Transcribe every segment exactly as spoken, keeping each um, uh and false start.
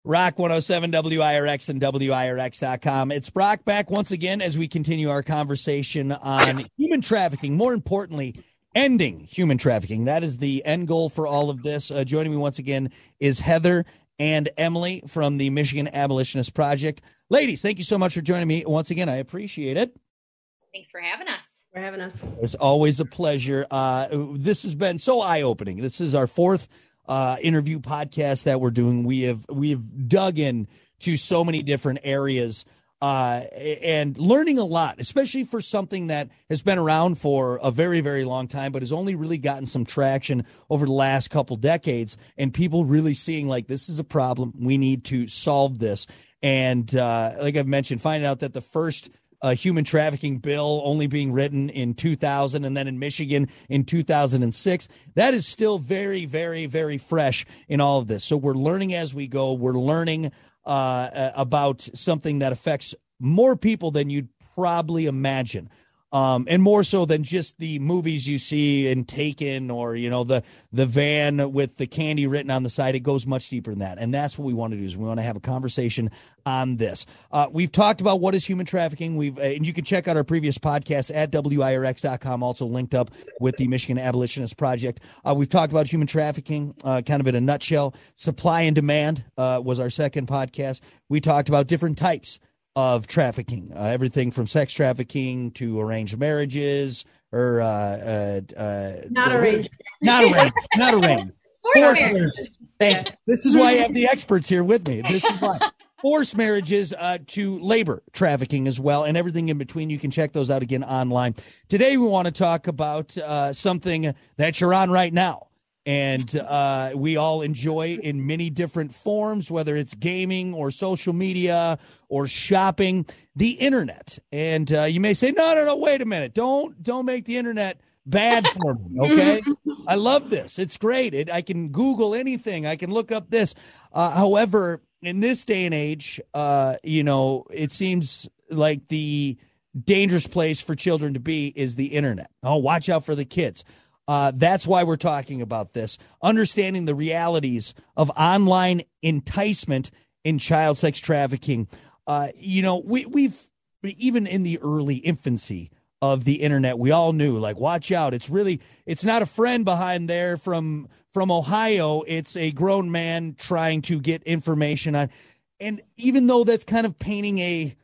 Rock one oh seven W I R X and W I R X dot com. It's Brock back once again as we continue our conversation on human trafficking. More importantly, ending human trafficking. That is the end goal for all of this. Uh, joining me once again is Heather and Emily from the Michigan Abolitionist Project. Ladies, thank you so much for joining me once again. I appreciate it. Thanks for having us. For having us. It's always a pleasure. Uh, this has been so eye-opening. This is our fourth uh, interview podcast that we're doing. We have we have dug in to so many different areas uh, and learning a lot, especially for something that has been around for a very, very long time, but has only really gotten some traction over the last couple decades, and people really seeing like this is a problem. We need to solve this. And uh, like I've mentioned, finding out that the first A human trafficking bill only being written in two thousand and then in Michigan in two thousand six. That is still very, very, very fresh in all of this. So we're learning as we go. We're learning uh, about something that affects more people than you'd probably imagine. Um, and more so than just the movies you see in Taken or, you know, the the van with the candy written on the side. It goes much deeper than that. And that's what we want to do is we want to have a conversation on this. Uh, we've talked about what is human trafficking. We've uh, and you can check out our previous podcast at W I R X dot com, also linked up with the Michigan Abolitionist Project. Uh, we've talked about human trafficking uh, kind of in a nutshell. Supply and demand uh, was our second podcast. We talked about different types of trafficking, uh, everything from sex trafficking to arranged marriages or uh, uh, uh, not arranged, not arranged, not arranged. Forced marriages. Thank you. This is why I have the experts here with me. This is why. Forced marriages uh, to labor trafficking as well, and everything in between. You can check those out again online. Today, we want to talk about uh, something that you're on right now. And uh, we all enjoy in many different forms, whether it's gaming or social media or shopping, the internet. And uh, you may say, no, no, no, wait a minute. Don't don't make the internet bad for me. OK, I love this. It's great. It, I can Google anything. I can look up this. Uh, however, in this day and age, uh, you know, it seems like the dangerous place for children to be is the internet. Oh, watch out for the kids. Uh, that's why we're talking about this, understanding the realities of online enticement in child sex trafficking. Uh, you know, we, we've even in the early infancy of the internet, we all knew, like, watch out. It's really it's not a friend behind there from from Ohio. It's a grown man trying to get information on. And even though that's kind of painting a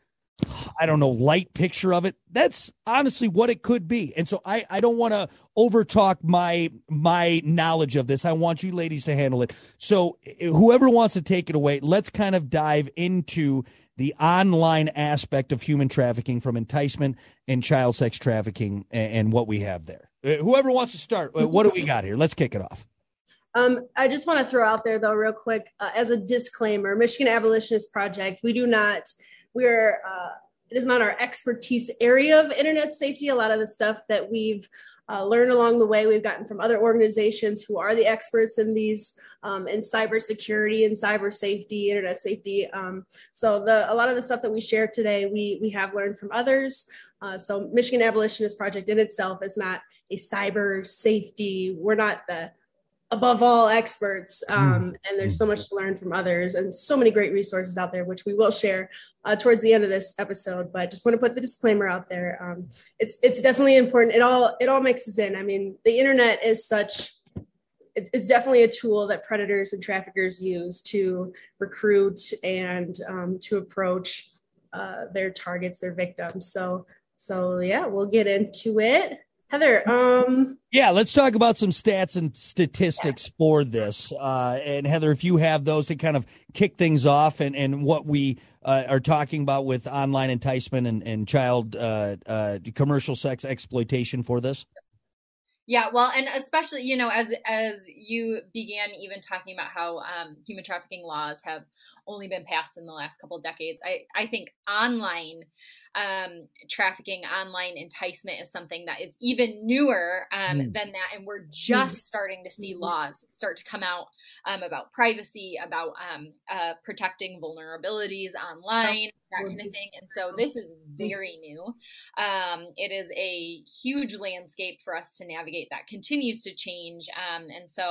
I don't know, light picture of it, that's honestly what it could be. And so I, I don't want to overtalk my my knowledge of this. I want you ladies to handle it. So whoever wants to take it away, let's kind of dive into the online aspect of human trafficking, from enticement and child sex trafficking, and, and what we have there. Uh, whoever wants to start, uh, what do we got here? Let's kick it off. Um, I just want to throw out there, though, real quick, uh, as a disclaimer, Michigan Abolitionist Project, we do not We're, uh, it is not our expertise area of internet safety. A lot of the stuff that we've uh, learned along the way, we've gotten from other organizations who are the experts in these, um, in cybersecurity and cyber safety, internet safety. Um, so the, a lot of the stuff that we share today, we, we have learned from others. Uh, so Michigan Abolitionist Project in itself is not a cyber safety. We're not the above all experts, um, and there's so much to learn from others and so many great resources out there, which we will share uh, towards the end of this episode. But just want to put the disclaimer out there. Um, it's it's definitely important. It all it all mixes in. I mean, the internet is such, it, it's definitely a tool that predators and traffickers use to recruit and um, to approach uh, their targets, their victims. So so yeah, we'll get into it. Heather, um, yeah, let's talk about some stats and statistics yeah. for this. Uh, and Heather, if you have those to kind of kick things off, and, and what we uh, are talking about with online enticement and, and child uh, uh, commercial sex exploitation for this. Yeah, well, and especially, you know, as as you began even talking about how um, human trafficking laws have only been passed in the last couple of decades, I, I think online um, trafficking, online enticement is something that is even newer um, mm. than that. And we're just mm. starting to see laws start to come out um, about privacy, about um, uh, protecting vulnerabilities online, that kind of thing. And so this is very new. Um, it is a huge landscape for us to navigate that continues to change. Um, and so,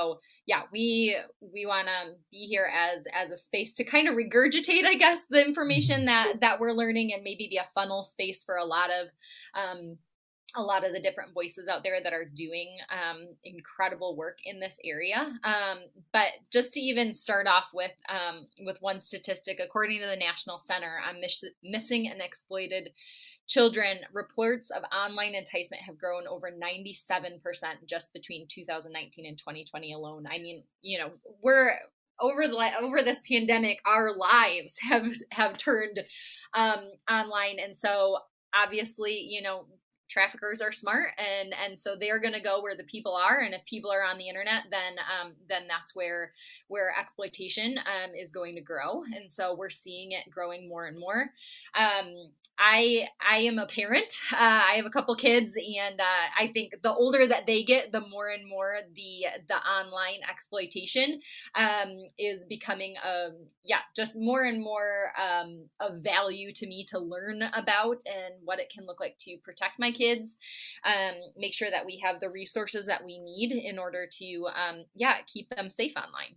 yeah, we we want to be here as as a space to kind of regurgitate, I guess, the information that that we're learning, and maybe be a funnel space for a lot of um, a lot of the different voices out there that are doing um, incredible work in this area. Um, but just to even start off with um, with one statistic, according to the National Center on Miss- Missing and Exploited Children, reports of online enticement have grown over ninety-seven percent just between two thousand nineteen and twenty twenty alone. I mean, you know, we're over the over this pandemic, our lives have have turned um, online, and so obviously, you know, traffickers are smart, and and so they're going to go where the people are, and if people are on the internet, then um, then that's where where exploitation um, is going to grow, and so we're seeing it growing more and more. Um, I I am a parent. Uh, I have a couple kids, and uh, I think the older that they get, the more and more the the online exploitation um, is becoming um yeah just more and more um, of value to me to learn about, and what it can look like to protect my kids. Um, make sure that we have the resources that we need in order to um, yeah keep them safe online.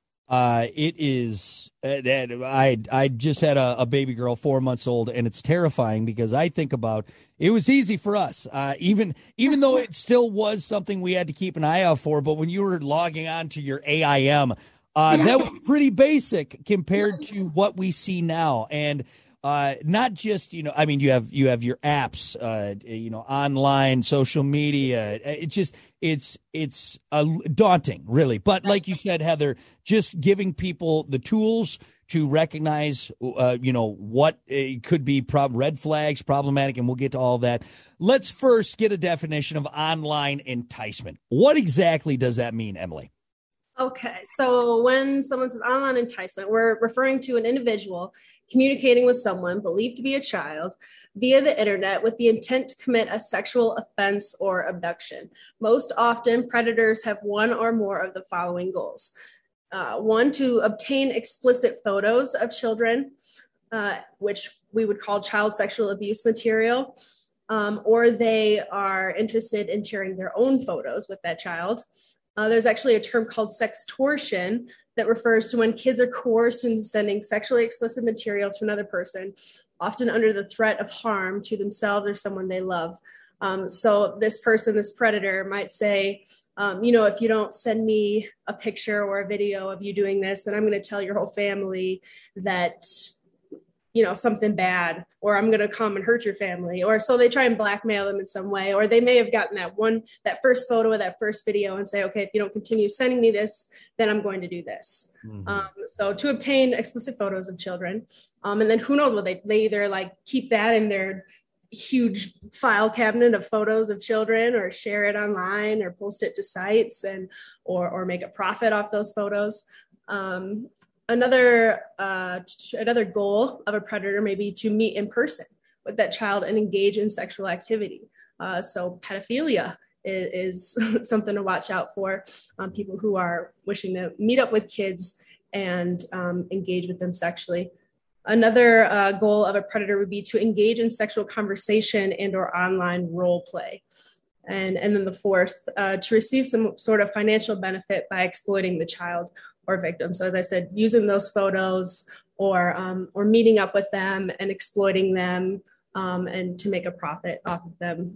Uh, it is uh, that I I just had a, a baby girl, four months old, and it's terrifying because I think about it was easy for us, uh, even even though it still was something we had to keep an eye out for. But when you were logging on to your A I M, uh, that was pretty basic compared to what we see now, and. Uh, not just, you know, I mean, you have you have your apps, uh, you know, online, social media. It just it's it's uh, daunting, really. But like you said, Heather, just giving people the tools to recognize, uh, you know, what uh, could be prob- red flags, problematic, and we'll get to all that. Let's first get a definition of online enticement. What exactly does that mean, Emily? Okay, so when someone says online enticement, we're referring to an individual communicating with someone believed to be a child via the internet with the intent to commit a sexual offense or abduction. Most often, predators have one or more of the following goals. Uh, one, to obtain explicit photos of children, uh, which we would call child sexual abuse material, um, or they are interested in sharing their own photos with that child. Uh, there's actually a term called sextortion that refers to when kids are coerced into sending sexually explicit material to another person, often under the threat of harm to themselves or someone they love. Um, so this person, this predator, might say, um, you know, if you don't send me a picture or a video of you doing this, then I'm going to tell your whole family that, you know, something bad, or I'm going to come and hurt your family. Or so they try and blackmail them in some way, or they may have gotten that one, that first photo of that first video and say, okay, if you don't continue sending me this, then I'm going to do this. Mm-hmm. Um, so to obtain explicit photos of children, um, and then who knows what they, they either like keep that in their huge file cabinet of photos of children, or share it online, or post it to sites, and, or, or make a profit off those photos. Um, Another uh, another goal of a predator may be to meet in person with that child and engage in sexual activity. Uh, so pedophilia is, is something to watch out for. Um, people who are wishing to meet up with kids and um, engage with them sexually. Another uh, goal of a predator would be to engage in sexual conversation and or online role play. And, and then the fourth, uh, to receive some sort of financial benefit by exploiting the child or victim. So as I said, using those photos or um, or meeting up with them and exploiting them um, and to make a profit off of them.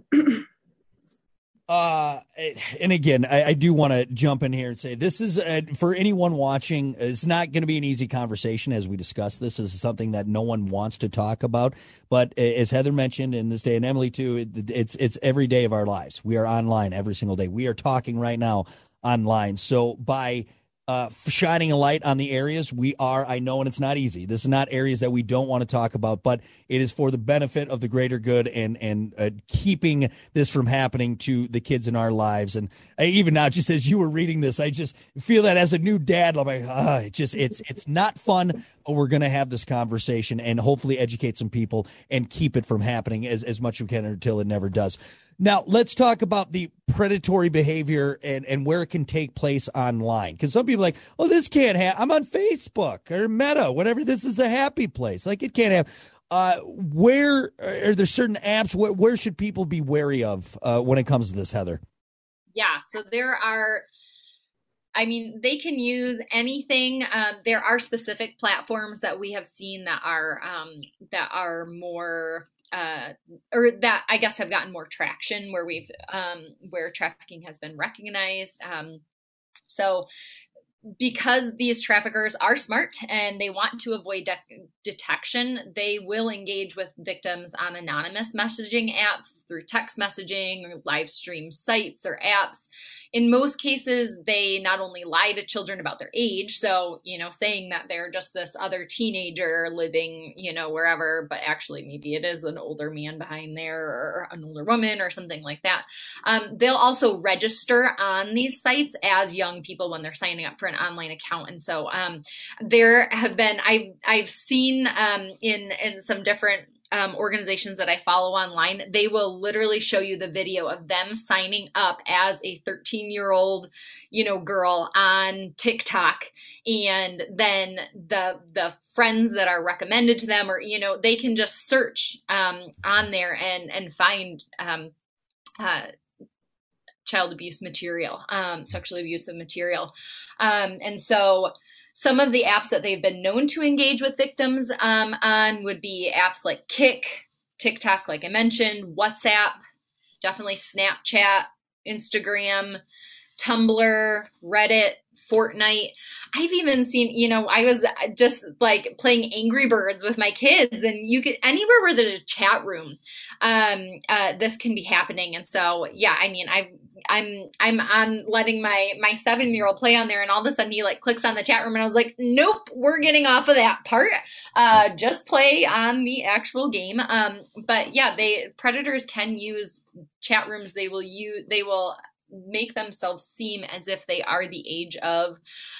Uh, and again, I, I do want to jump in here and say this is uh, for anyone watching. It's not going to be an easy conversation as we discuss. This is something that no one wants to talk about. But as Heather mentioned in this day, and Emily too, it, it's it's every day of our lives. We are online every single day. We are talking right now online. So by Uh, shining a light on the areas we are, I know, and it's not easy. This is not areas that we don't want to talk about, but it is for the benefit of the greater good and and uh, keeping this from happening to the kids in our lives. And I, even now, just as you were reading this, I just feel that as a new dad, I'm like, ah, it just it's it's not fun, but we're going to have this conversation and hopefully educate some people and keep it from happening as, as much as we can until it never does. Now, let's talk about the predatory behavior and, and where it can take place online. Because some people are like, oh, this can't have, I'm on Facebook or Meta, whatever. This is a happy place. Like it can't have. Uh, where are there certain apps? Where, where should people be wary of uh, when it comes to this, Heather? Yeah, so there are, I mean, they can use anything. Um, there are specific platforms that we have seen that are um, that are more uh, or that I guess have gotten more traction where we've um, where trafficking has been recognized. Um, so. Because these traffickers are smart and they want to avoid de- detection, they will engage with victims on anonymous messaging apps through text messaging or live stream sites or apps. In most cases, they not only lie to children about their age, so, you know, saying that they're just this other teenager living, you know, wherever, but actually maybe it is an older man behind there or an older woman or something like that. Um, they'll also register on these sites as young people when they're signing up for an online account. And so um, there have been, I've, I've seen um, in, in some different um, organizations that I follow online, they will literally show you the video of them signing up as a thirteen year old, you know, girl on TikTok. And then the, the friends that are recommended to them, or, you know, they can just search um, on there and, and find um, uh, child abuse material, um, sexually abusive material. Um, and so some of the apps that they've been known to engage with victims um, on would be apps like Kik, TikTok, like I mentioned, WhatsApp, definitely Snapchat, Instagram, Tumblr, Reddit, Fortnite. I've even seen, you know, I was just like playing Angry Birds with my kids, and you could anywhere where there's a chat room, um, uh, this can be happening. And so, yeah, I mean, I, I'm, I'm on letting my, my seven year old play on there, and all of a sudden he like clicks on the chat room, and I was like, nope, we're getting off of that part. Uh, just play on the actual game. Um, but yeah, they, predators can use chat rooms. They will use, they will make themselves seem as if they are the age of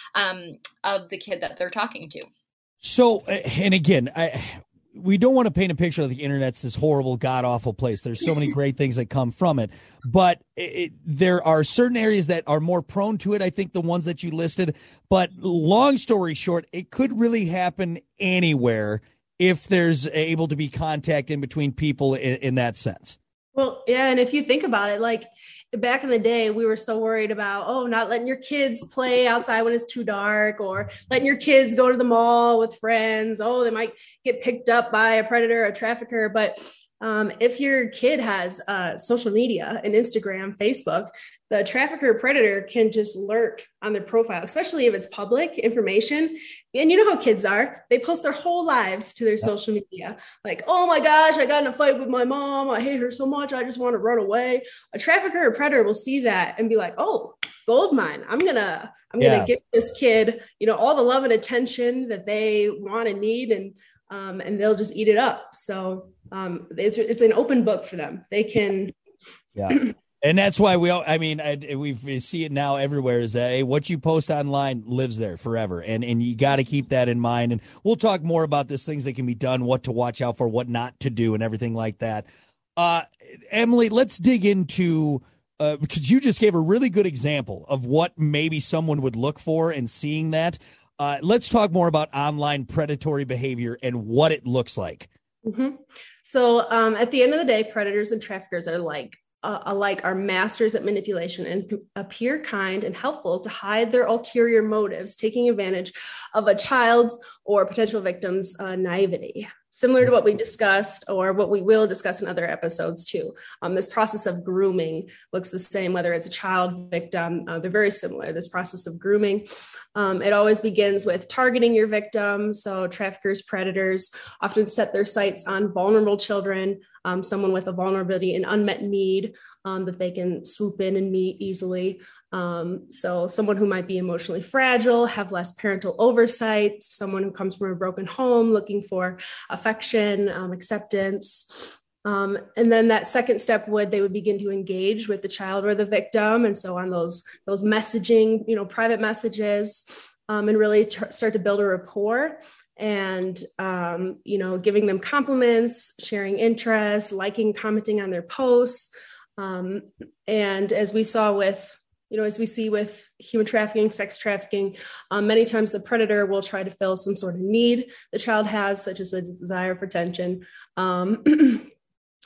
um of the kid that they're talking to. So, and again, I we don't want to paint a picture of the internet's this horrible, god-awful place. There's so many great things that come from it, but it, there are certain areas that are more prone to it. I think the ones that you listed, but long story short, it could really happen anywhere if there's able to be contact in between people in, in that sense. Well, yeah. And if you think about it, like back in the day, we were so worried about, oh, not letting your kids play outside when it's too dark, or letting your kids go to the mall with friends. Oh, they might get picked up by a predator, a trafficker. But um, if your kid has uh, social media and Instagram, Facebook, the trafficker or predator can just lurk on their profile, especially if it's public information. And you know how kids are. They post their whole lives to their social media. Like, oh my gosh, I got in a fight with my mom. I hate her so much. I just want to run away. A trafficker or predator will see that and be like, oh, gold mine. I'm going to, I'm going to yeah. give this kid, you know, all the love and attention that they want and need. And, um, and they'll just eat it up. So um, it's, it's an open book for them. They can. Yeah. And that's why we all, I mean, I, we see it now everywhere is that hey, what you post online lives there forever. And, and you got to keep that in mind. And we'll talk more about this, things that can be done, what to watch out for, what not to do, and everything like that. Uh, Emily, let's dig into, uh, because you just gave a really good example of what maybe someone would look for and seeing that. Uh, let's talk more about online predatory behavior and what it looks like. Mm-hmm. So um, at the end of the day, predators and traffickers are like, Uh, alike are masters at manipulation and p- appear kind and helpful to hide their ulterior motives, taking advantage of a child's or potential victim's uh, naivety. Similar to what we discussed or what we will discuss in other episodes too. Um, this process of grooming looks the same, whether it's a child victim, uh, they're very similar. This process of grooming, um, it always begins with targeting your victim. So traffickers, predators often set their sights on vulnerable children, um, someone with a vulnerability and unmet need um, that they can swoop in and meet easily. Um, so someone who might be emotionally fragile, have less parental oversight, someone who comes from a broken home looking for affection, um, acceptance. Um, and then that second step would, they would begin to engage with the child or the victim. And so on those, those messaging, you know, private messages, um, and really tr- start to build a rapport and, um, you know, giving them compliments, sharing interests, liking, commenting on their posts. Um, and as we saw with, You know, as we see with human trafficking, sex trafficking, um, many times the predator will try to fill some sort of need the child has, such as a desire for attention. Um,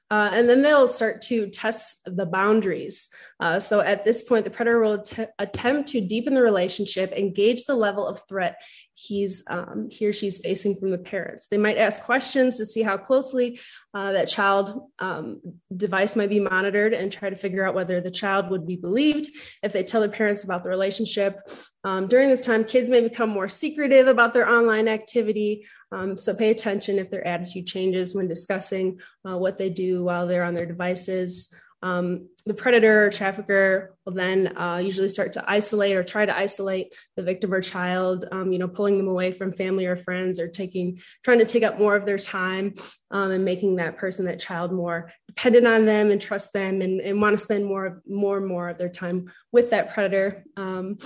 Uh, and then they'll start to test the boundaries. Uh, so at this point, the predator will t- attempt to deepen the relationship and gauge the level of threat he's um, he or she's facing from the parents. They might ask questions to see how closely uh, that child um, device might be monitored and try to figure out whether the child would be believed if they tell their parents about the relationship. Um, during this time, kids may become more secretive about their online activity. Um, so pay attention if their attitude changes when discussing uh, what they do while they're on their devices. Um, the predator or trafficker will then uh, usually start to isolate or try to isolate the victim or child, um, you know, pulling them away from family or friends, or taking, trying to take up more of their time um, and making that person, that child, more dependent on them and trust them, and, and want to spend more, more and more of their time with that predator. Um,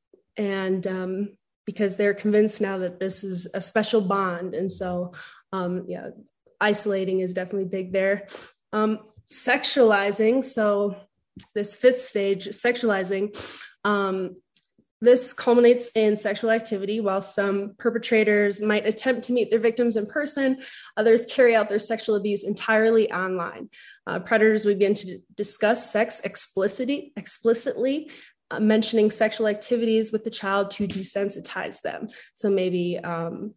and um, because they're convinced now that this is a special bond. And so, um, yeah, isolating is definitely big there. Um, Sexualizing. So this fifth stage, sexualizing, um, this culminates in sexual activity. While some perpetrators might attempt to meet their victims in person, others carry out their sexual abuse entirely online. Uh, predators begin to discuss sex explicitly, explicitly uh, mentioning sexual activities with the child to desensitize them. So maybe um,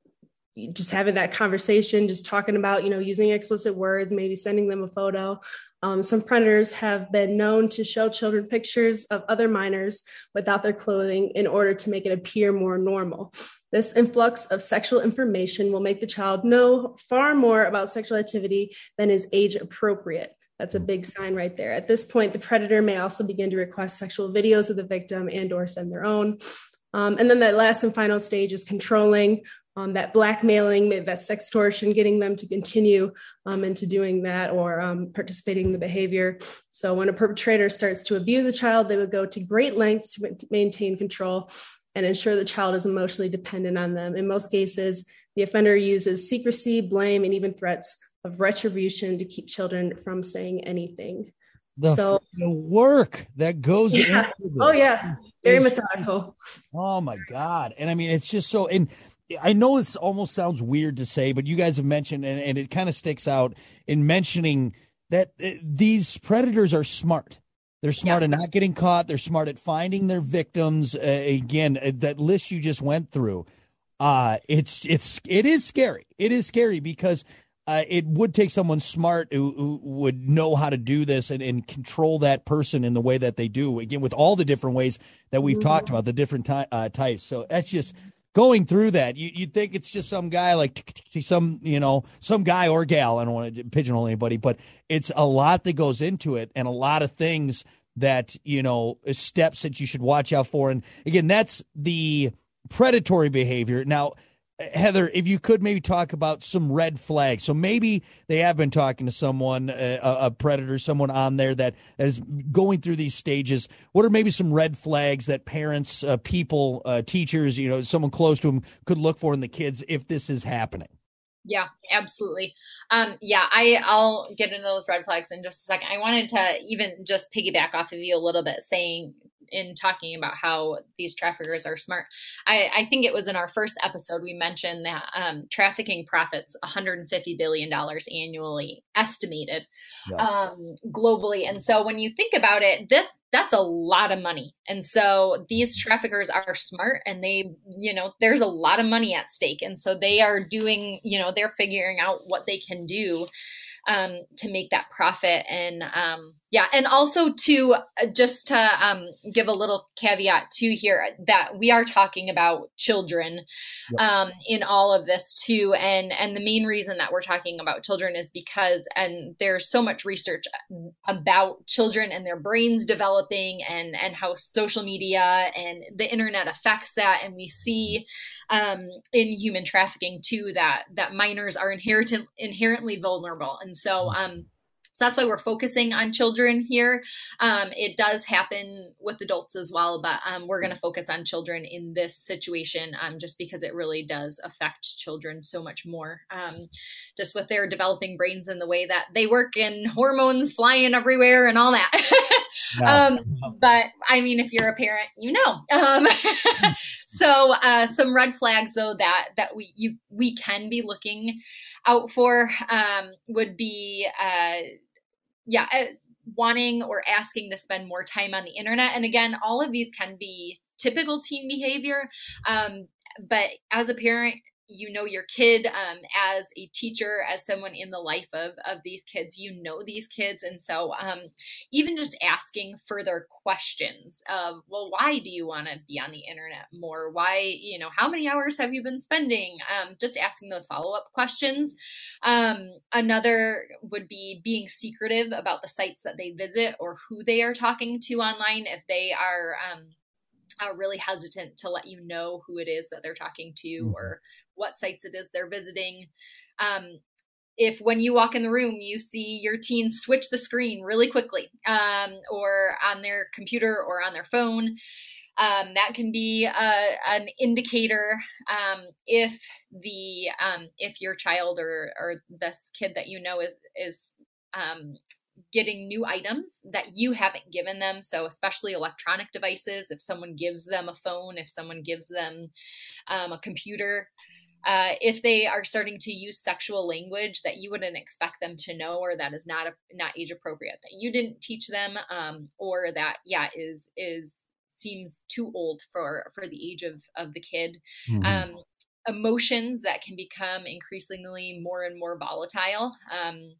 just having that conversation, just talking about, you know, using explicit words, maybe sending them a photo. Um, some predators have been known to show children pictures of other minors without their clothing in order to make it appear more normal. This influx of sexual information will make the child know far more about sexual activity than is age appropriate. That's a big sign right there. At this point, the predator may also begin to request sexual videos of the victim and or send their own. Um, and then that last and final stage is controlling. Um, that blackmailing, that sextortion, getting them to continue um, into doing that, or um, participating in the behavior. So when a perpetrator starts to abuse a child, they would go to great lengths to maintain control and ensure the child is emotionally dependent on them. In most cases, the offender uses secrecy, blame, and even threats of retribution to keep children from saying anything. The, so the work that goes yeah. into this. Oh, yeah. Very is, methodical. Oh, my God. And I mean, it's just so, and I know this almost sounds weird to say, but you guys have mentioned, and, and it kind of sticks out in mentioning that uh, these predators are smart. They're smart yeah. at not getting caught. They're smart at finding their victims. Uh, again, uh, that list you just went through, uh, it's it's it is scary. It is scary because uh, it would take someone smart who, who would know how to do this and, and control that person in the way that they do. Again, with all the different ways that we've mm-hmm. talked about, the different ty- uh, types. So that's just. Going through that, you you'd think it's just some guy, like some, you know, some guy or gal. I don't want to pigeonhole anybody, but it's a lot that goes into it, and a lot of things that, you know, steps that you should watch out for. And again, that's the predatory behavior. Now, Heather, if you could maybe talk about some red flags. So maybe they have been talking to someone, a, a predator, someone on there that is going through these stages. What are maybe some red flags that parents, uh, people, uh, teachers, you know, someone close to them could look for in the kids if this is happening? Yeah, absolutely. Um, yeah, I, I'll get into those red flags in just a second. I wanted to even just piggyback off of you a little bit, saying in talking about how these traffickers are smart. I, I think it was in our first episode, we mentioned that um, trafficking profits one hundred fifty billion dollars annually estimated yeah. um, globally. And so when you think about it, that that's a lot of money. And so these traffickers are smart, and they, you know, there's a lot of money at stake. And so they are doing, you know, they're figuring out what they can do um, to make that profit. And um, yeah, and also to uh, just to um, give a little caveat too here, that we are talking about children yep. um, in all of this too. And, and the main reason that we're talking about children is because, and there's so much research about children and their brains developing, and, and how social media and the internet affects that. And we see um, in human trafficking too, that, that minors are inherent, inherently vulnerable. And so um, So that's why we're focusing on children here. Um, it does happen with adults as well, but um, we're going to focus on children in this situation um, just because it really does affect children so much more, um, just with their developing brains and the way that they work and hormones flying everywhere and all that. Yeah. um, but I mean, if you're a parent, you know. Um, so uh, some red flags, though, that that we you we can be looking out for um, would be. Uh, Yeah, uh, wanting or asking to spend more time on the internet. And again, all of these can be typical teen behavior. Um, but as a parent, you know your kid, um, as a teacher, as someone in the life of, of these kids, you know these kids. And so um, even just asking further questions of, well, why do you want to be on the internet more? Why, you know, how many hours have you been spending? Um, just asking those follow-up questions. Um, another would be being secretive about the sites that they visit or who they are talking to online. If they are um, are really hesitant to let you know who it is that they're talking to mm-hmm. or what sites it is they're visiting. Um, if when you walk in the room, you see your teen switch the screen really quickly um, or on their computer or on their phone, um, that can be a, an indicator um, if the um, if your child or, or this kid that you know is is um, getting new items that you haven't given them. So especially electronic devices, if someone gives them a phone, if someone gives them um, a computer, uh, if they are starting to use sexual language that you wouldn't expect them to know, or that is not a, not age appropriate, that you didn't teach them, um, or that, yeah, is, is, seems too old for, for the age of, of the kid. Mm-hmm. Um, emotions that can become increasingly more and more volatile, um,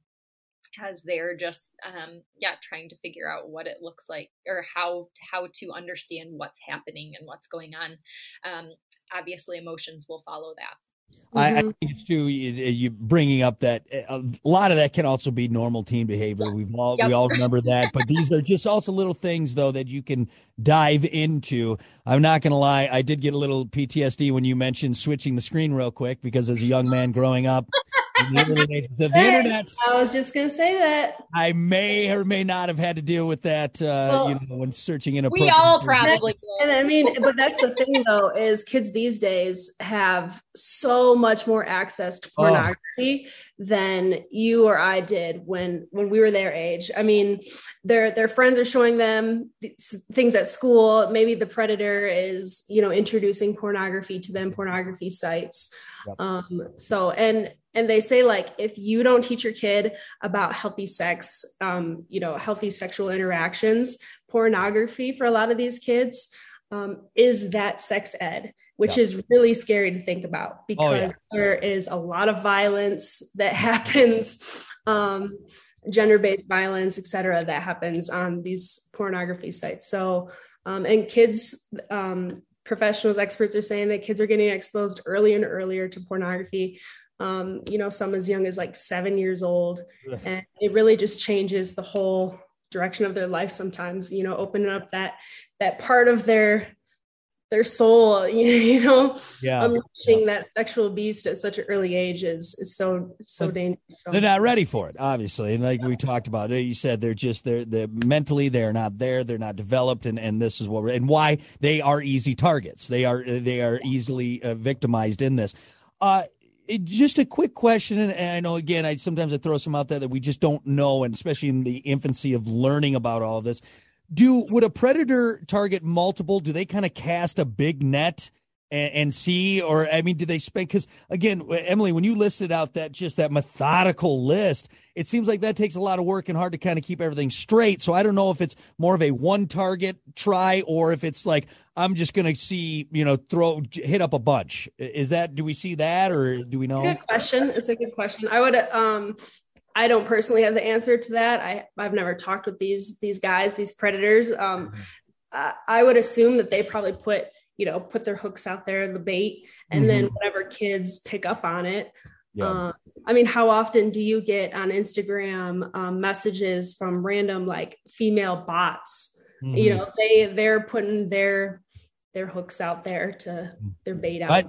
as they're just, um, yeah, trying to figure out what it looks like or how, how to understand what's happening and what's going on. Um, obviously emotions will follow that. I, I think it's true. You, you bringing up that a lot of that can also be normal teen behavior. Yeah. We've all, yep. we all remember that, but these are just also little things though, that you can dive into. I'm not going to lie. I did get a little P T S D when you mentioned switching the screen real quick, because as a young man growing up in the early ages of the internet, I was just going to say that I may or may not have had to deal with that, uh, well, you know, when searching in a, we all probably, and I mean, but that's the thing though, is kids these days have so much more access to pornography oh. than you or I did when, when we were their age. I mean, their, their friends are showing them things at school. Maybe the predator is, you know, introducing pornography to them, pornography sites. Yep. Um, so, and, and they say, like, if you don't teach your kid about healthy sex, um, you know, healthy sexual interactions, pornography for a lot of these kids um, is that sex ed, which yeah. is really scary to think about, because oh, yeah. there is a lot of violence that happens, um, gender-based violence, et cetera, that happens on these pornography sites. So, um, and kids, um, professionals, experts are saying that kids are getting exposed earlier and earlier to pornography. Um, you know, some as young as like seven years old, and it really just changes the whole direction of their life sometimes, you know, opening up that, that part of their, their soul, you know, yeah. unleashing yeah. that sexual beast at such an early age is, is so, so but dangerous. So. They're not ready for it, obviously. And like we talked about, you said they're just, they're, they're mentally, they're not there, they're not developed. And, and this is what we're, and why they are easy targets. They are, they are easily uh, victimized in this. Uh, It, just a quick question, and, and I know, again, I sometimes I throw some out there that we just don't know, and especially in the infancy of learning about all of this. Do would a predator target multiple? Do they kind of cast a big net and, and see, or I mean, do they spend? Because again, Emily, when you listed out that just that methodical list, it seems like that takes a lot of work and hard to kind of keep everything straight. So I don't know if it's more of a one target try, or if it's like, I'm just going to see, you know, throw, hit up a bunch. Is that, do we see that, or do we know? Good question. It's a good question. I would, um, I don't personally have the answer to that. I I've never talked with these, these guys, these predators. Um, mm-hmm. uh, I would assume that they probably put, you know, put their hooks out there, the bait, and mm-hmm. then whatever kids pick up on it. Yeah. Um, I mean, how often do you get on Instagram um, messages from random like female bots? Mm-hmm. You know, they they're putting their their hooks out there to their bait out I, there.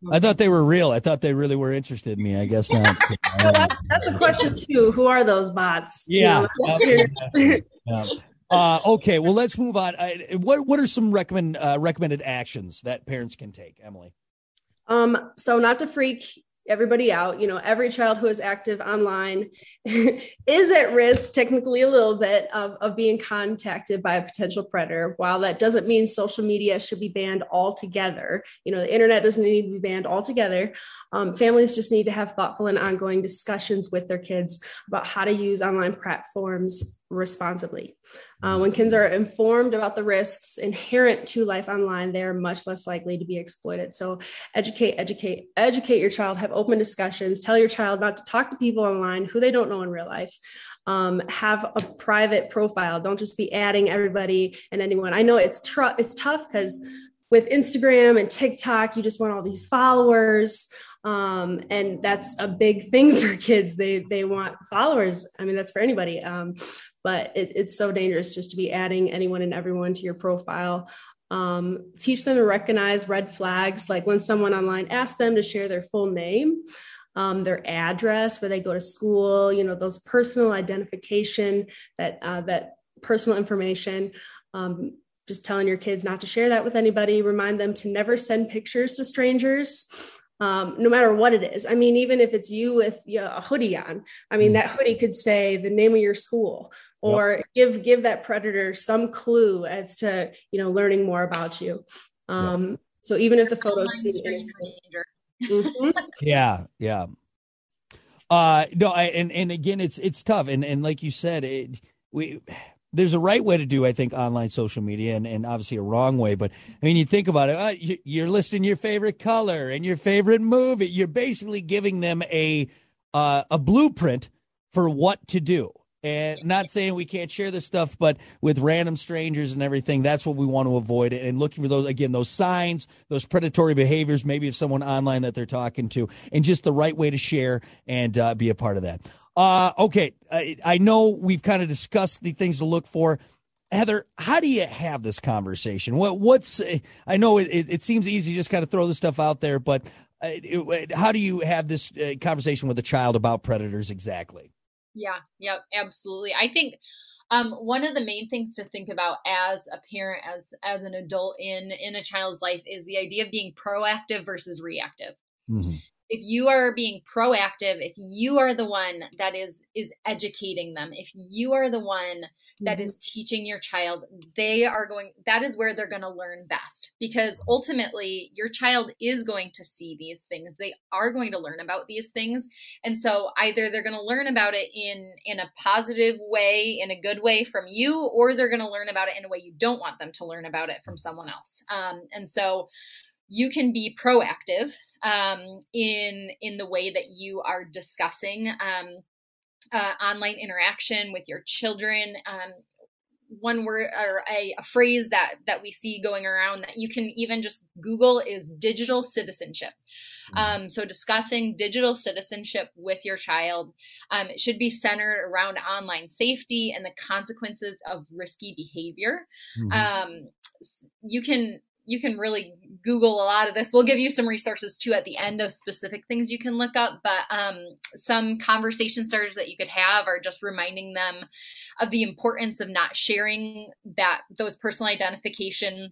I thought they were real. I thought they really were interested in me. I guess not. Well, that's that's a question too. Who are those bots? Yeah. You know? yeah. Uh, okay. Well, let's move on. Uh, what What are some recommend uh, recommended actions that parents can take, Emily? Um. So not to freak everybody out, you know, every child who is active online is at risk, technically a little bit, of, of being contacted by a potential predator. While that doesn't mean social media should be banned altogether, you know, the internet doesn't need to be banned altogether. Um, families just need to have thoughtful and ongoing discussions with their kids about how to use online platforms responsibly. Uh, when kids are informed about the risks inherent to life online, they are much less likely to be exploited. So educate, educate, educate your child, have open discussions, tell your child not to talk to people online who they don't know in real life. Um, have a private profile. Don't just be adding everybody and anyone. I know it's, tr- it's tough because with Instagram and TikTok, you just want all these followers. Um, and that's a big thing for kids. They, they want followers. I mean, that's for anybody. Um, but it, it's so dangerous just to be adding anyone and everyone to your profile. Um, teach them to recognize red flags. Like when someone online asks them to share their full name, um, their address, where they go to school, you know, those personal identification, that, uh, that personal information, um, just telling your kids not to share that with anybody. Remind them to never send pictures to strangers. Um, no matter what it is. I mean, even if it's you with you know, a hoodie on, I mean, that hoodie could say the name of your school, or yep. give, give that predator some clue as to, you know, learning more about you. Um, yep. So even if the photos seem innocent. Mm-hmm. Yeah. Yeah. Uh, no, I, and, and again, it's, it's tough. And, and like you said, it, we, there's a right way to do, I think, online social media, and, and obviously a wrong way. But I mean, you think about it, uh, you, you're listing your favorite color and your favorite movie. You're basically giving them a uh, a blueprint for what to do. And not saying we can't share this stuff, but with random strangers and everything, that's what we want to avoid. And looking for those, again, those signs, those predatory behaviors, maybe of someone online that they're talking to, and just the right way to share and uh, be a part of that. Uh, okay, I, I know we've kind of discussed the things to look for. Heather, how do you have this conversation? What, what's, I know it, it seems easy to just kind of throw this stuff out there, but uh, it, how do you have this uh, conversation with a child about predators exactly? Yeah, yeah, absolutely. I think um, one of the main things to think about as a parent, as as an adult in in a child's life, is the idea of being proactive versus reactive. Mm-hmm. If you are being proactive, if you are the one that is is educating them, if you are the one that mm-hmm. is teaching your child, they are going, that is where they're going to learn best, because ultimately your child is going to see these things. They are going to learn about these things. And so either they're going to learn about it in, in a positive way, in a good way from you, or they're going to learn about it in a way you don't want them to learn about it from someone else. Um, and so you can be proactive um, in, in the way that you are discussing um, Uh, online interaction with your children. Um, one word or a, a phrase that that we see going around that you can even just Google is digital citizenship. Um, so discussing digital citizenship with your child, um, it should be centered around online safety and the consequences of risky behavior. Mm-hmm. Um, you can You can really Google a lot of this. We'll give you some resources too at the end of specific things you can look up, but um, some conversation starters that you could have are just reminding them of the importance of not sharing that those personal identification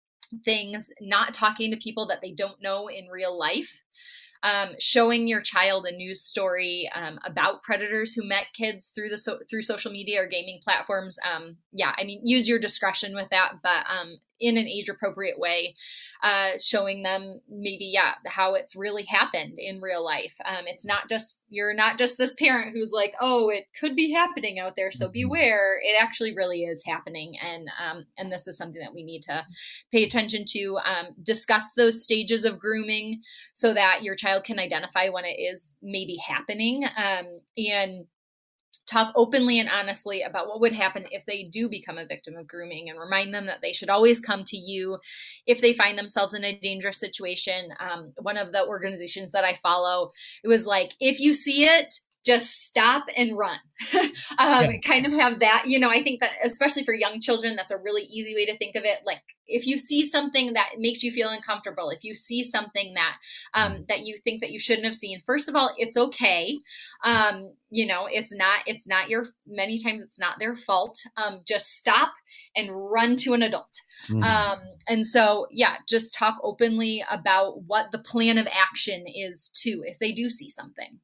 things, not talking to people that they don't know in real life. Um, showing your child a news story um, about predators who met kids through the so, through social media or gaming platforms. Um, yeah, I mean, use your discretion with that, but um, in an age appropriate way, uh, showing them maybe, yeah, how it's really happened in real life. Um, it's not just, you're not just this parent who's like, oh, it could be happening out there, so beware. It actually really is happening. And, um, and this is something that we need to pay attention to. Um, discuss those stages of grooming so that your child can identify when it is maybe happening, um, and talk openly and honestly about what would happen if they do become a victim of grooming, and remind them that they should always come to you if they find themselves in a dangerous situation. Um, one of the organizations that I follow, it was like, if you see it, just stop and run. um, yeah. Kind of have that, you know, I think that especially for young children, that's a really easy way to think of it. Like if you see something that makes you feel uncomfortable, if you see something that, um, that you think that you shouldn't have seen, first of all, it's okay. Um, you know, it's not, it's not your, many times it's not their fault. Um, just stop and run to an adult. Mm-hmm. Um, and so, yeah, just talk openly about what the plan of action is too, if they do see something.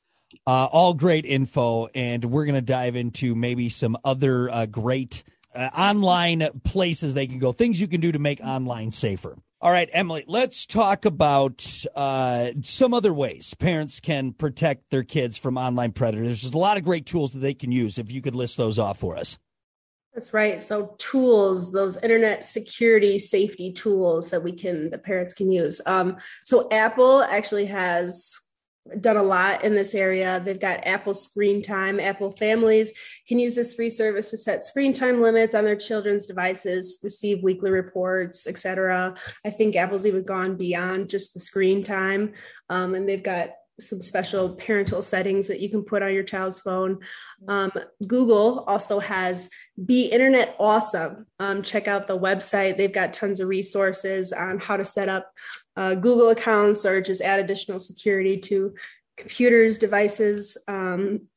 Uh, all great info, and we're going to dive into maybe some other uh, great uh, online places they can go, things you can do to make online safer. All right, Emily, let's talk about uh, some other ways parents can protect their kids from online predators. There's a lot of great tools that they can use. If you could list those off for us. That's right. So tools, those internet security safety tools that we can, the parents can use. Um, so Apple actually has done a lot in this area. They've got Apple Screen Time. Apple families can use this free service to set screen time limits on their children's devices, receive weekly reports, et cetera. I think Apple's even gone beyond just the screen time. Um, and they've got some special parental settings that you can put on your child's phone. Um, Google also has Be Internet Awesome. Um, check out the website. They've got tons of resources on how to set up uh, Google accounts or just add additional security to computers, devices. Um,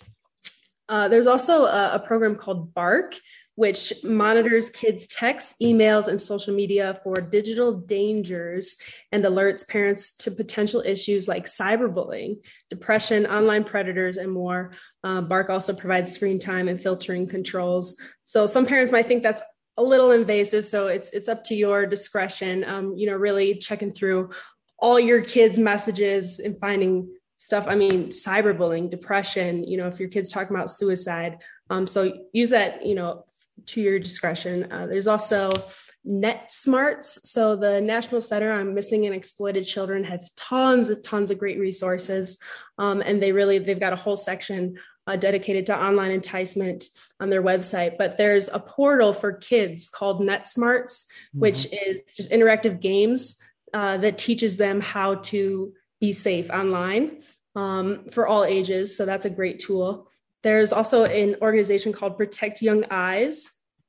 uh, there's also a, a program called Bark, which monitors kids' texts, emails, and social media for digital dangers and alerts parents to potential issues like cyberbullying, depression, online predators, and more. Uh, Bark also provides screen time and filtering controls. So some parents might think that's a little invasive, so it's it's up to your discretion. Um, you know, really checking through all your kids' messages and finding stuff. I mean, cyberbullying, depression. You know, if your kid's talking about suicide, um, so use that. You know, to your discretion. Uh, there's also NetSmarts. So the National Center on Missing and Exploited Children has tons and tons of great resources. Um, and they really, they've got a whole section uh, dedicated to online enticement on their website. But there's a portal for kids called NetSmarts, mm-hmm. which is just interactive games uh, that teaches them how to be safe online um, for all ages. So that's a great tool. There's also an organization called Protect Young Eyes.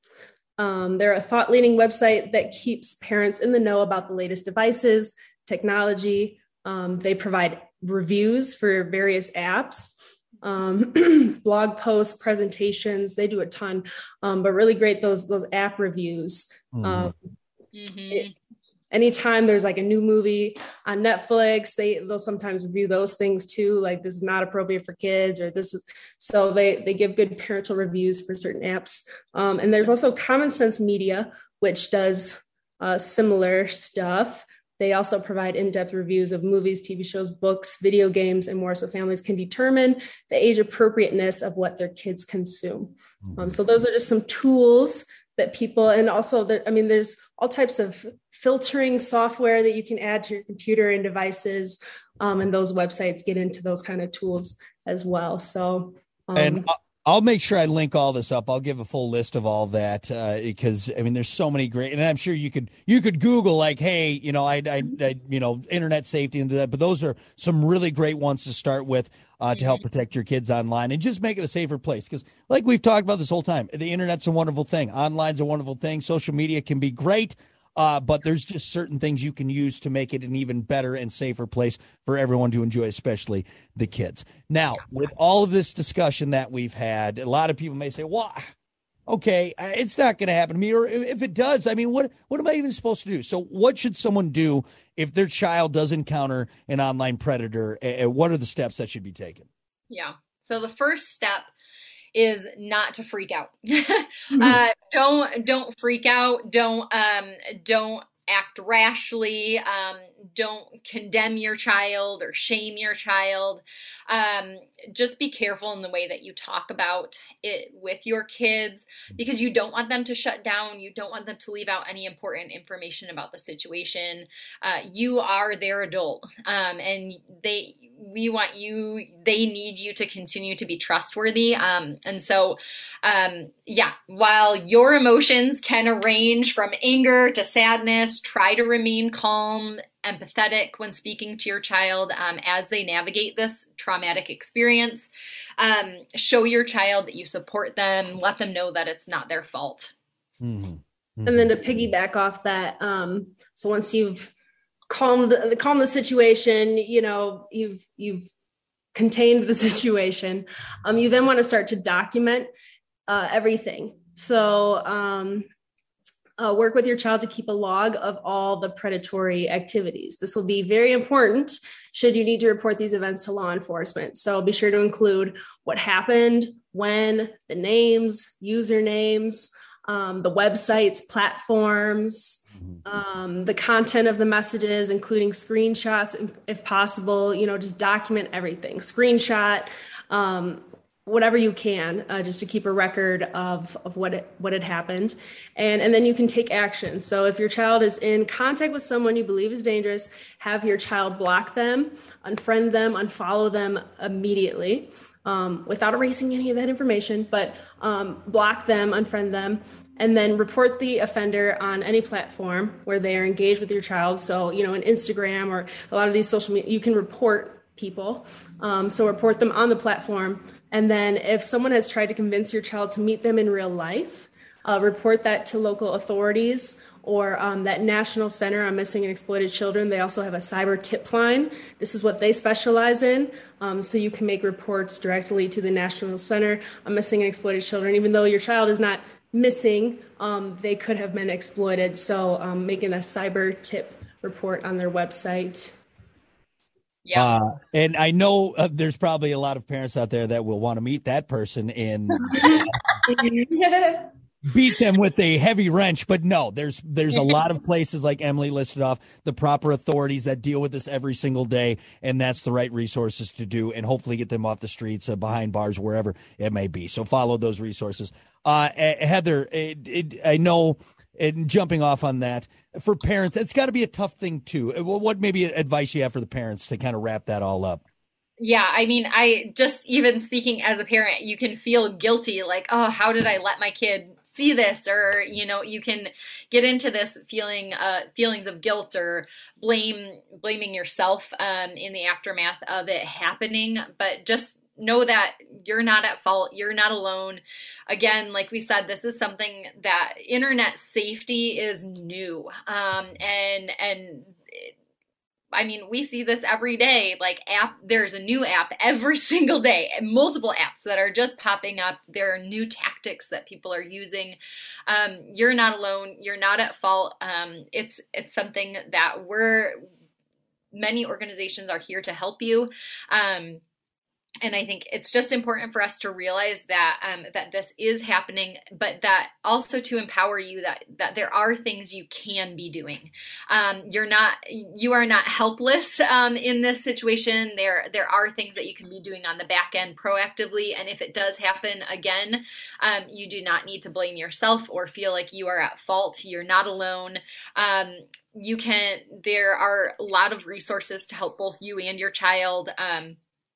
Um, they're a thought-leading website that keeps parents in the know about the latest devices, technology. Um, they provide reviews for various apps, um, blog posts, presentations. They do a ton, um, but really great those those app reviews. Mm-hmm. Um, mm-hmm. It, Anytime there's like a new movie on Netflix, they, they'll sometimes review those things too. Like this is not appropriate for kids or this is, so they, they give good parental reviews for certain apps. Um, and there's also Common Sense Media, which does uh, similar stuff. They also provide in-depth reviews of movies, T V shows, books, video games, and more so families can determine the age appropriateness of what their kids consume. Um, so those are just some tools that people, and also that, I mean, there's all types of filtering software that you can add to your computer and devices. Um, and those websites get into those kind of tools as well. So, um, and I'll make sure I link all this up. I'll give a full list of all that uh, because I mean, there's so many great, and I'm sure you could you could Google like, hey, you know, I, I, I you know, internet safety and that. But those are some really great ones to start with uh, to help protect your kids online and just make it a safer place. Because like we've talked about this whole time, the internet's a wonderful thing. Online's a wonderful thing. Social media can be great. Uh, but there's just certain things you can use to make it an even better and safer place for everyone to enjoy, especially the kids. Now, with all of this discussion that we've had, a lot of people may say, well, okay, it's not going to happen to me. Or if it does, I mean, what, what am I even supposed to do? So what should someone do if their child does encounter an online predator? And what are the steps that should be taken? Yeah. So the first step is not to freak out. uh, don't, don't freak out. Don't, um, don't act rashly. Um, don't condemn your child or shame your child. Um, just be careful in the way that you talk about it with your kids, because you don't want them to shut down. You don't want them to leave out any important information about the situation. Uh, you are their adult, um, and they, we want you, they need you to continue to be trustworthy. Um, and so, um, yeah, while your emotions can range from anger to sadness, try to remain calm empathetic when speaking to your child um, as they navigate this traumatic experience. Um, show your child that you support them. Let them know that it's not their fault. Mm-hmm. Mm-hmm. And then to piggyback off that, um, so once you've calmed calmed the situation, you know, you've you've contained the situation, um, you then want to start to document uh, everything. So um, uh, work with your child to keep a log of all the predatory activities. This will be very important should you need to report these events to law enforcement. So be sure to include what happened, when, the names, usernames, um, the websites, platforms, um, the content of the messages, including screenshots, if, if possible. You know, just document everything, screenshot, um, whatever you can, uh, just to keep a record of, of what it, what had happened. And, and then you can take action. So if your child is in contact with someone you believe is dangerous, have your child block them, unfriend them, unfollow them immediately. Um, without erasing any of that information, but um, block them, unfriend them, and then report the offender on any platform where they are engaged with your child. So, you know, an Instagram or a lot of these social media, you can report people. Um, so report them on the platform. And then if someone has tried to convince your child to meet them in real life, uh, report that to local authorities or um, that National Center on Missing and Exploited Children. They also have a cyber tip line. This is what they specialize in. Um, so you can make reports directly to the National Center on Missing and Exploited Children. Even though your child is not missing, um, they could have been exploited. So um, making a cyber tip report on their website. Yeah. Uh, and I know uh, there's probably a lot of parents out there that will want to meet that person and Yeah. beat them with a heavy wrench. But no, there's there's a lot of places like Emily listed off, the proper authorities that deal with this every single day. And that's the right resources to do and hopefully get them off the streets, uh, behind bars, wherever it may be. So follow those resources. Uh, Heather, it, it, I know, and jumping off on that, for parents, it's got to be a tough thing too. What maybe advice you have for the parents to kind of wrap that all up? Yeah, I mean, I just even speaking as a parent, you can feel guilty, like, oh, how did I let my kid see this? Or, you know, you can get into this feeling, uh, feelings of guilt or blame, blaming yourself um, in the aftermath of it happening. But just know that you're not at fault. You're not alone. Again, like we said, this is something that internet safety is new. Um, and, and, I mean, we see this every day, like app, there's a new app every single day, multiple apps that are just popping up. There are new tactics that people are using. Um, you're not alone. You're not at fault. Um, it's, it's something that we're, many organizations are here to help you. Um, And I think it's just important for us to realize that um, that this is happening, but that also to empower you that that there are things you can be doing. Um, you're not, you are not helpless um, in this situation. There there are things that you can be doing on the back end proactively, and if it does happen again, um, you do not need to blame yourself or feel like you are at fault. You're not alone. Um, you can. There are a lot of resources to help both you and your child. Um,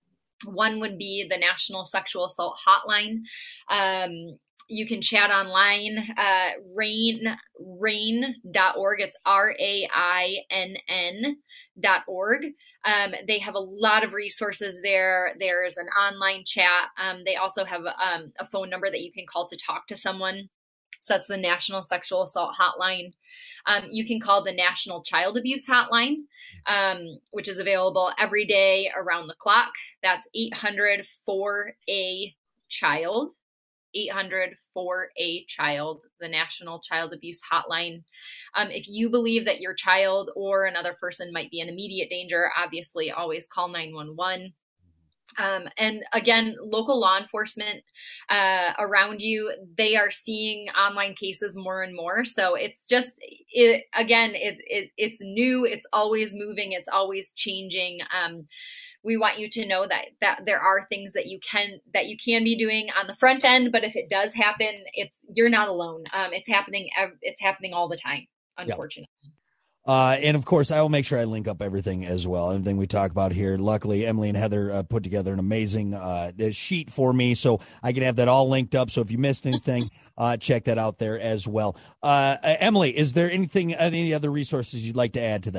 One would be the National Sexual Assault Hotline. Um, you can chat online, uh, rain, rain dot org. It's R A I N N dot org. Um, they have a lot of resources there. There's an online chat. Um, they also have um, a phone number that you can call to talk to someone. So that's the National Sexual Assault Hotline. Um, you can call the National Child Abuse Hotline, um, which is available every day around the clock. That's eight hundred four A child, eight hundred four A child, the National Child Abuse Hotline. Um, if you believe that your child or another person might be in immediate danger, obviously always call nine one one. Um, and again, local law enforcement uh, around you, they are seeing online cases more and more. So it's just, it, again, it, it, it's new. It's always moving. It's always changing. Um, we want you to know that that there are things that you can that you can be doing on the front end. But if it does happen, it's you're not alone. Um, it's happening. It's happening all the time, unfortunately. Yeah. Uh, and of course, I will make sure I link up everything as well. Everything we talk about here. Luckily, Emily and Heather uh, put together an amazing uh, sheet for me, so I can have that all linked up. So if you missed anything, uh, check that out there as well. Uh, Emily, is there anything, any other resources you'd like to add to that?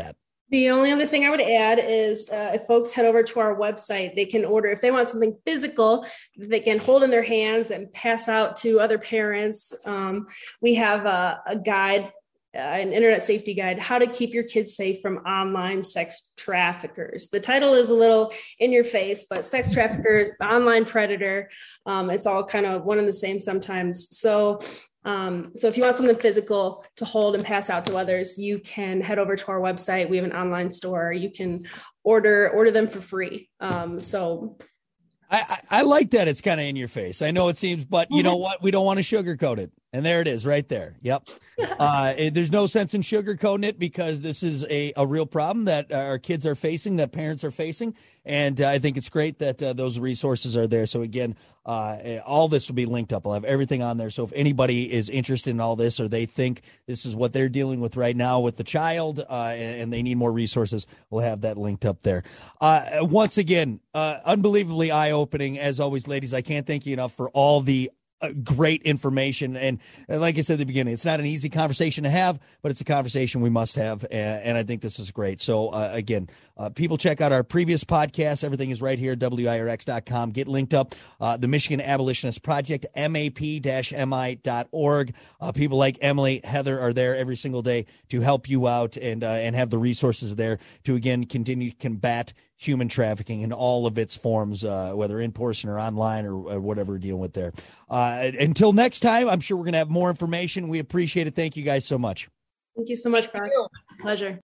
The only other thing I would add is uh, if folks head over to our website, they can order, if they want something physical, they can hold in their hands and pass out to other parents. Um, we have a, a guide, uh, an internet safety guide, how to keep your kids safe from online sex traffickers. The title is a little in your face, but sex traffickers, online predator, um, it's all kind of one and the same sometimes. So Um, so if you want something physical to hold and pass out to others, you can head over to our website. We have an online store. You can order order them for free. Um, so I, I, I like that it's kind of in your face. I know it seems, but you know what? We don't want to sugarcoat it. And there it is right there. Yep. Uh, it, there's no sense in sugarcoating it because this is a, a real problem that our kids are facing, that parents are facing. And uh, I think it's great that uh, those resources are there. So again, uh, all this will be linked up. I'll have everything on there. So if anybody is interested in all this, or they think this is what they're dealing with right now with the child, uh, and, and they need more resources, we'll have that linked up there. Uh, once again, uh, unbelievably eye-opening as always, ladies. I can't thank you enough for all the Uh, great information. And uh, like I said at the beginning, it's not an easy conversation to have, but it's a conversation we must have. And, and I think this is great. So uh, again, uh, people check out our previous podcasts. Everything is right here at W I R X dot com. Get linked up. Uh, the Michigan Abolitionist Project, M A P M I dot org. Uh, people like Emily, Heather are there every single day to help you out and, uh, and have the resources there to, again, continue to combat human trafficking in all of its forms, uh, whether in person or online or, or whatever we're dealing with there. Uh, until next time, I'm sure we're going to have more information. We appreciate it. Thank you guys so much. Thank you so much, Carl. It's a pleasure.